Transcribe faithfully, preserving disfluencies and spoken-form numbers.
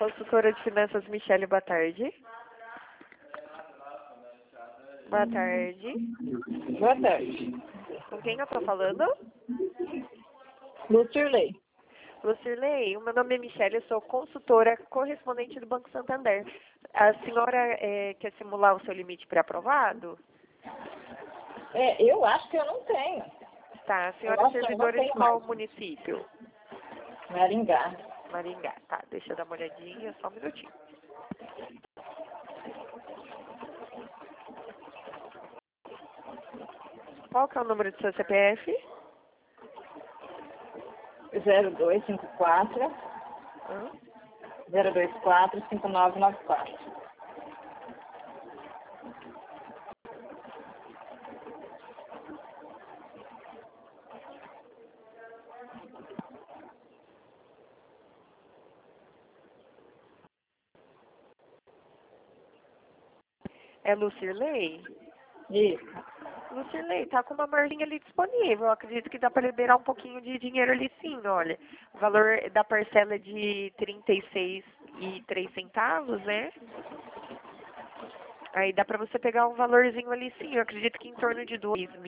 Consultora de Finanças, Michele, boa tarde. Boa tarde. Boa tarde. Com quem eu estou falando? Lucirley. Lucirley, o meu nome é Michele, eu sou consultora correspondente do Banco Santander. A senhora é, quer simular o seu limite pré-aprovado? É, eu acho que eu não tenho. Tá, a senhora é servidora de qual município? Maringá. Maringá, tá, deixa eu dar uma olhadinha, só um minutinho. Qual que é o número do seu C P F? zero dois cinco quatro, Hã? zero dois quatro, cinco nove nove quatro. É Lucirley? Isso. Lucirley, tá com uma margem ali disponível. Eu acredito que dá para liberar um pouquinho de dinheiro ali sim, olha. O valor da parcela é de trinta e seis e três centavos, né? Aí dá para você pegar um valorzinho ali sim. Eu acredito que em torno de dois mil.